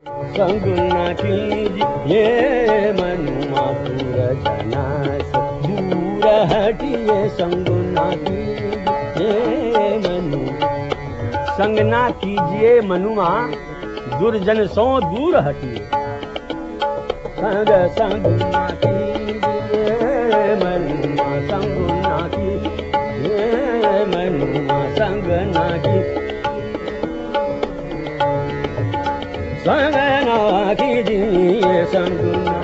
संग न कीजिए मनुआ दूर जना दूर हटिए संग न कीजिए मनु संग न कीजिए मनुआ दुर्जन सो दूर हटिए संग संग न कीजिए मनुआ संग न कीजिए मनुआ संग न कीजिए संग न कीजिए संग न